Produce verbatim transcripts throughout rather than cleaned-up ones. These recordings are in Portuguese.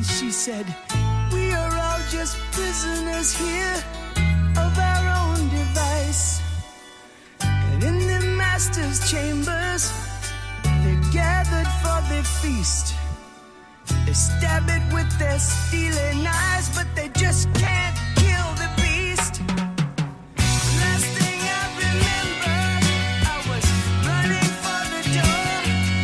she said, we are all just prisoners here of our own device. And in the master's chambers, they're gathered for their feast. They stab it with their steely knives, but they just can't kill the beast. Last thing I remember, I was running for the door.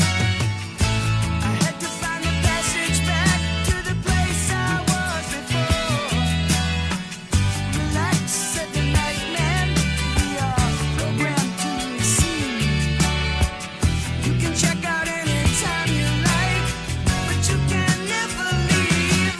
I had to find a passage back to the place I was before. Relax, said the night man, we are programmed to receive. You can check out anytime you like, but you can never leave.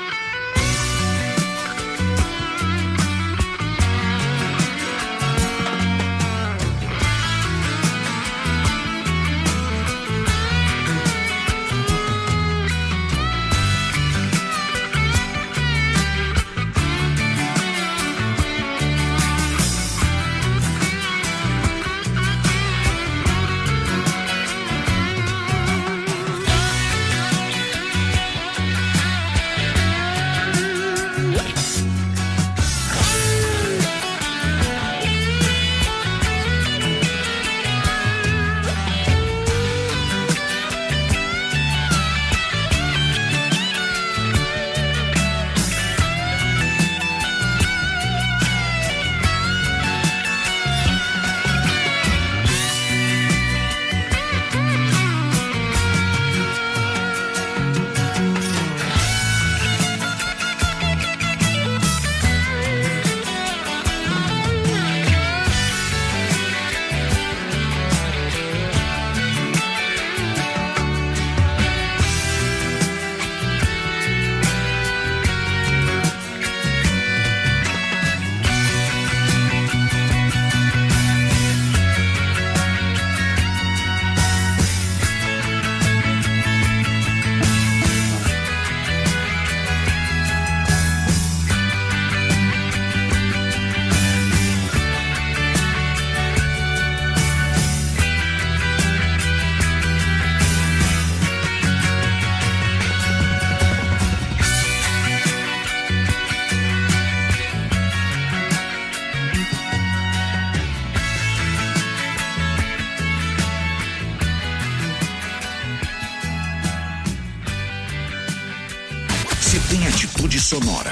Se tem atitude sonora,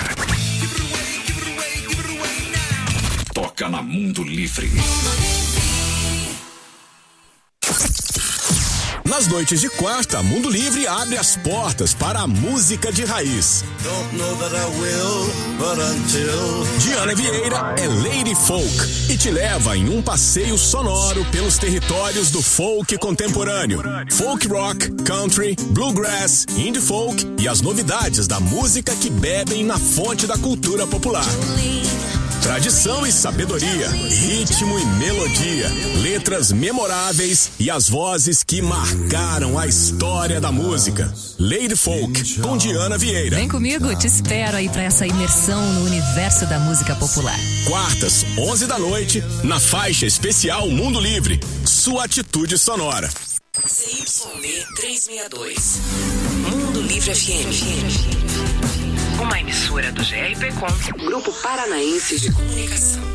toca na Mundo Livre. Nas noites de quarta, Mundo Livre abre as portas para a música de raiz. Diana Vieira é Lady Folk e te leva em um passeio sonoro pelos territórios do folk contemporâneo. Folk rock, country, bluegrass, indie folk e as novidades da música que bebem na fonte da cultura popular. Tradição e sabedoria, ritmo e melodia, letras memoráveis e as vozes que marcaram a história da música. Lady Folk, com Diana Vieira. Vem comigo, te espero aí pra essa imersão no universo da música popular. Quartas, onze da noite, na faixa especial Mundo Livre. Sua atitude sonora. C Y B trezentos e sessenta e dois. Mundo Livre F M. Uma emissora do G R P Com, Grupo Paranaense de Comunicação.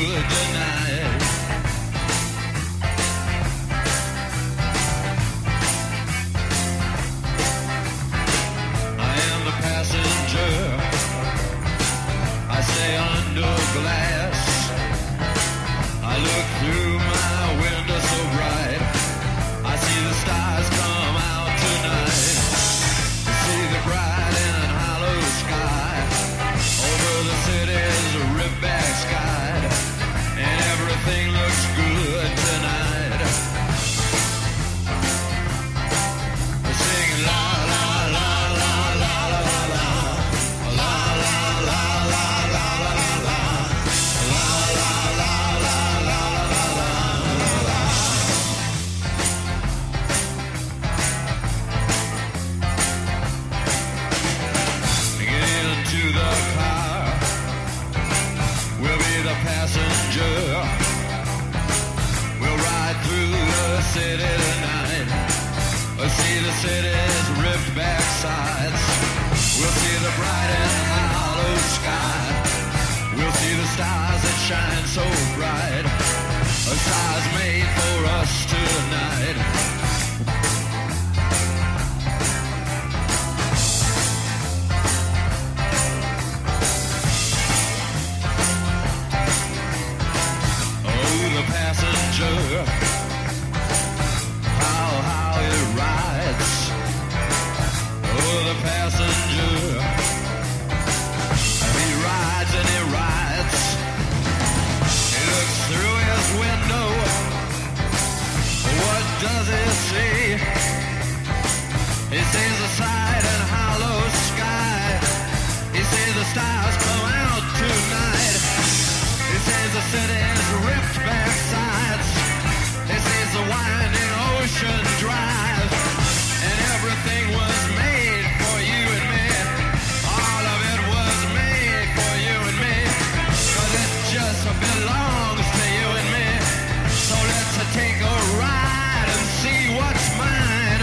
good tonight. I am the passenger. I stay under glass. I look through my window so bright. I see the stars come out tonight. I see the bright and hollow sky over the city's ripped-back sky, and everything looks good tonight. We're singing la la la la la la la la la la la la la la la passenger. We'll ride through the city tonight. We'll see the city's ripped back sides. We'll see the bright and hollow sky. We'll see the stars that shine so bright. A stars made for us tonight. Passenger, how, how it rides. Oh, the passenger, he rides and he rides. He looks through his window. What does he see? He sees the side and hollow sky. He sees the stars come out tonight. He sees the city's ripped back sides. He sees the winding ocean drive. And everything was made for you and me. All of it was made for you and me. 'Cause it just belongs to you and me. So let's take a ride and see what's mine.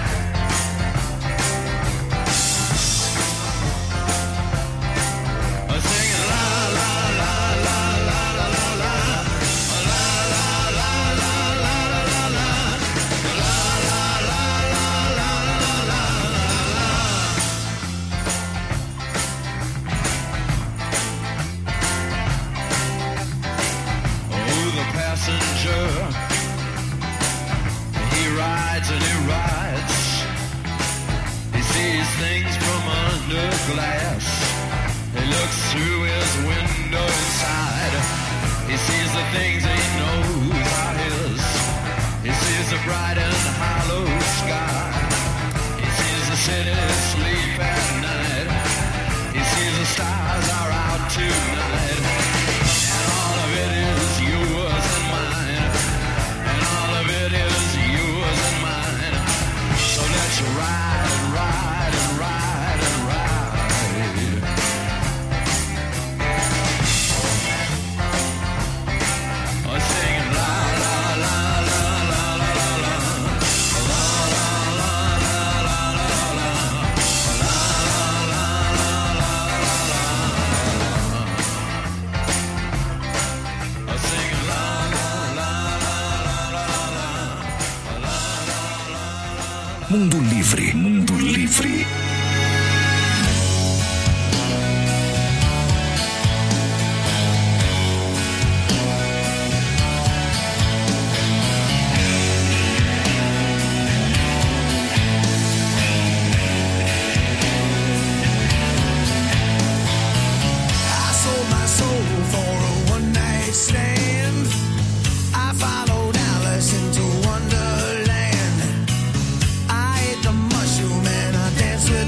Singing la la la la la la la la. Passenger, he rides and he rides. He sees things from under glass. He looks through his window inside. He sees the things he knows are his. He sees the bright and hollow sky. He sees the city sleep at night. He sees the stars are out tonight. And all of it is yours and mine. And all of it is yours and mine. So let's ride and ride and ride and ride. Oh, singing la la la la la la la la la la la la la la la Mundo Livre, Mundo Livre. Wonderland. I ate the mushroom and I danced with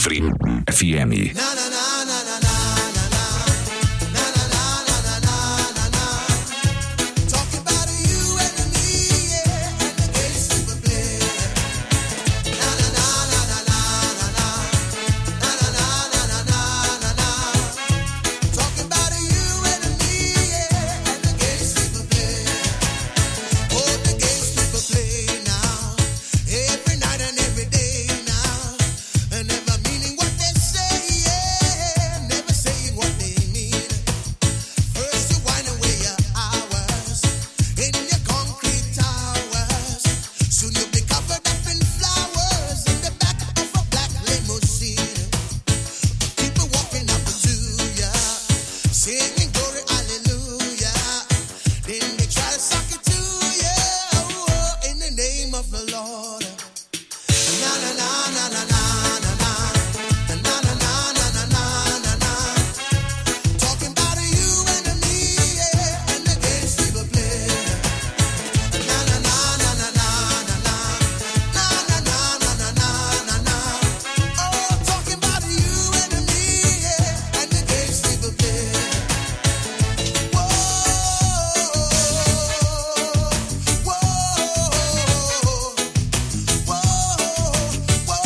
Livre F M. Whoa.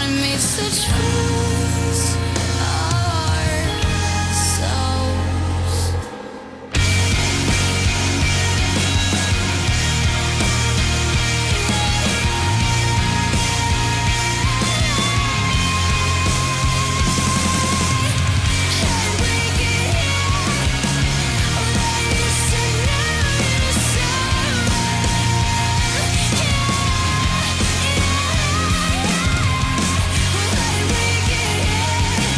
gotta meet such fools. Our souls. Can't break it here. Let you surround yourself. Yeah, yeah. Let it break it here.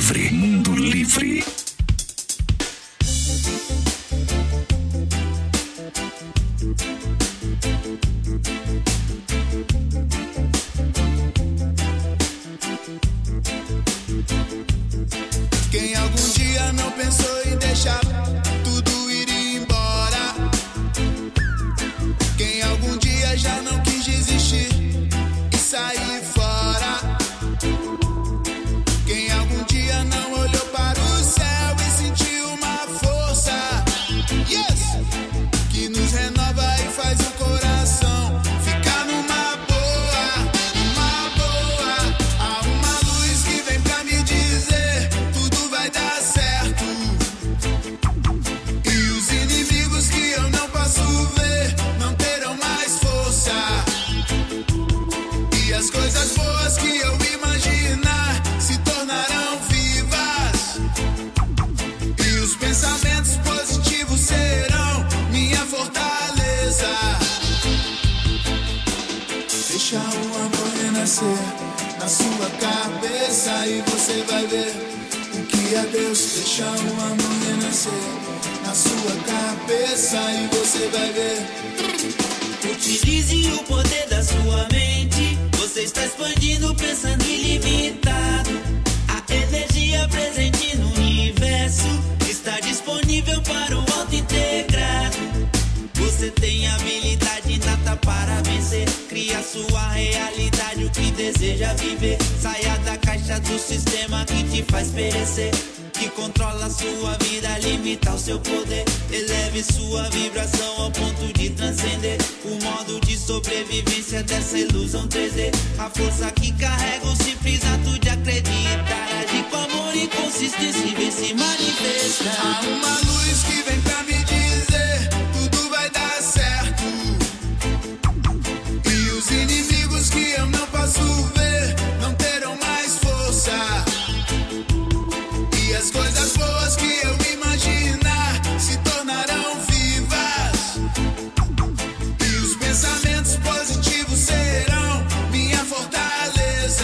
Livre. Mundo Livre. Quem algum dia não pensou em deixar tudo ir embora? Quem algum dia já não quis desistir e sair fora? Quem algum dia não olhou para o céu e sentiu uma força, yes, que nos renova e faz o coração ficar numa boa, uma boa. Há uma luz que vem pra me dizer tudo vai dar certo. E os inimigos que eu não posso ver não terão mais força. E as coisas boas que eu imaginar se tornarão vivas. E os pensamentos positivos serão minha fortaleza. Deixa o amor renascer na sua cabeça e você vai ver o que é Deus. Deixa o amor renascer na sua cabeça e você vai ver. Utilize o poder da sua mente. Você está expandindo, pensando ilimitado. A energia presente no universo está disponível para o auto-integrado. Você tem habilidade inata para vencer. Cria sua realidade, o que deseja viver. Saia da caixa do sistema que te faz perecer, que controla sua vida, limita o seu poder. Eleve sua vibração ao ponto de transcender o modo de sobrevivência dessa ilusão três D. A força que carrega o simples ato de acreditar. Agir com amor e consistência e vem se manifestar. Há uma luz que vem pra me dizer tudo vai dar certo. E os inimigos que eu não posso ver não terão mais força. E as coisas boas que eu imaginar se tornarão vivas. E os pensamentos positivos serão minha fortaleza.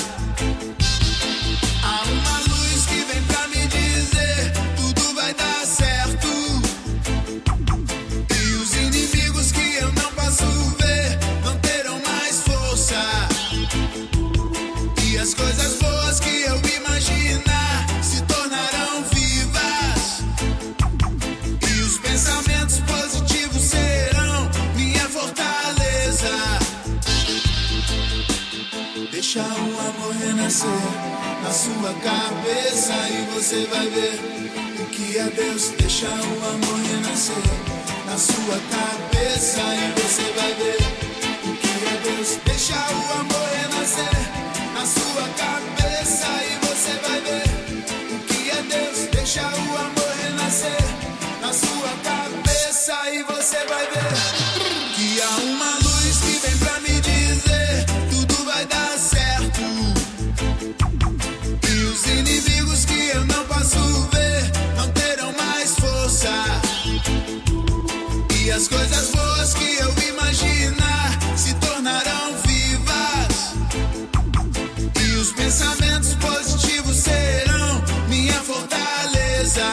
Há uma luz que vem pra me dizer tudo vai dar certo. E os inimigos que eu não posso ver não terão mais força. E as coisas boas que eu imaginar se tornarão vivas. E os pensamentos positivos serão minha fortaleza. Deixa o amor renascer na sua cabeça e você vai ver o que é Deus. Deixa o amor renascer na sua cabeça e você vai ver o que é Deus. Deixa o amor renascer na sua cabeça e você vai ver o que é Deus. Deixa o amor renascer na sua cabeça e você vai ver que há uma luz que vem pra me dizer tudo vai dar certo. E os inimigos que eu não posso ver não terão mais força. E as coisas boas que eu imaginar se tornarão vivas. E os pensamentos positivos serão minha fortaleza.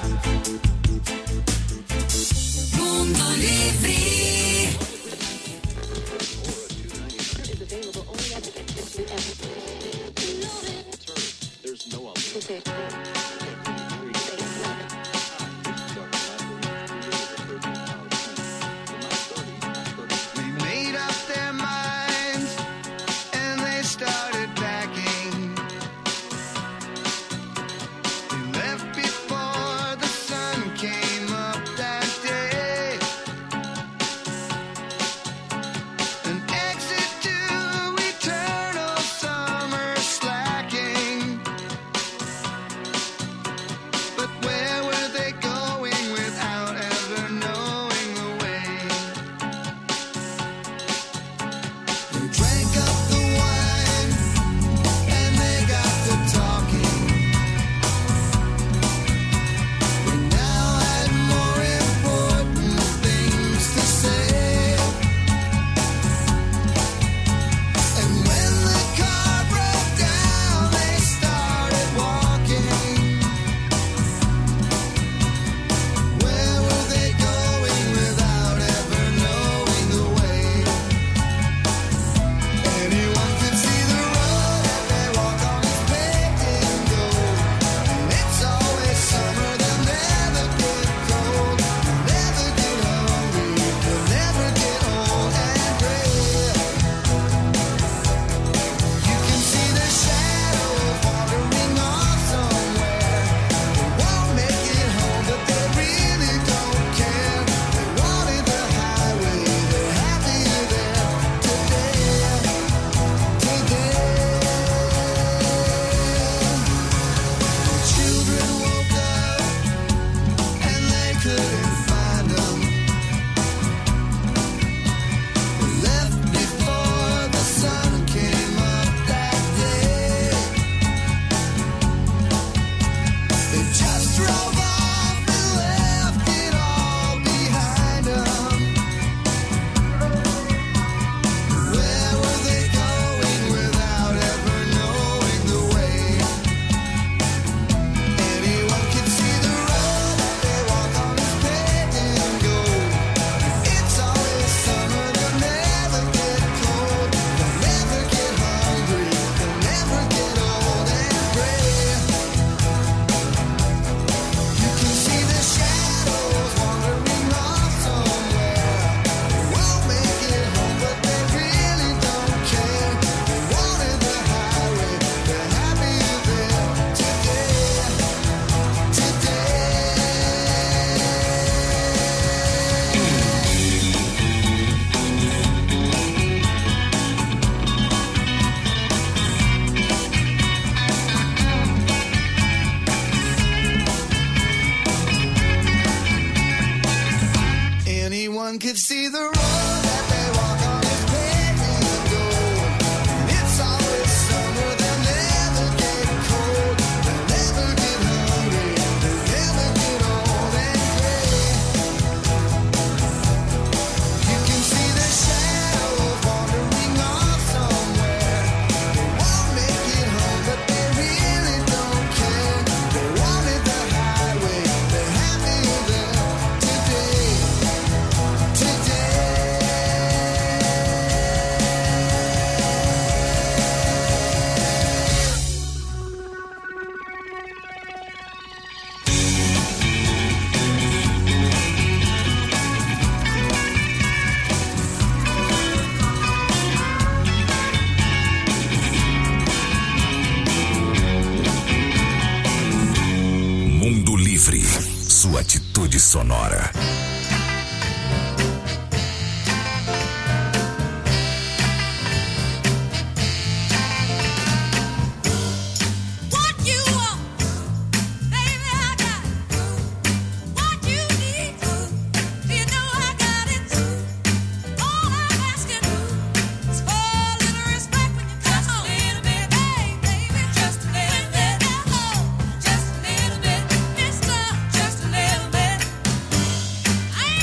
Mundo Livre. They made up their minds and they started packing. They left before could see the road that they walk on is paved in gold. It's always summer, they'll never get cold. They'll never get hungry, they'll never get old and gray. You can see the shadows wandering off somewhere. They won't make it home, but they really don't care. They wanted the highway, they're happy there today. Mundo Livre, sua atitude sonora. What you want, baby, I got it. What you need, you know I got it too. All I'm asking is for a little respect when you come home. Just a little bit, hey, baby, just a little bit. Just a little bit, mister, just a little bit. I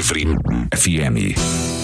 Livre F M.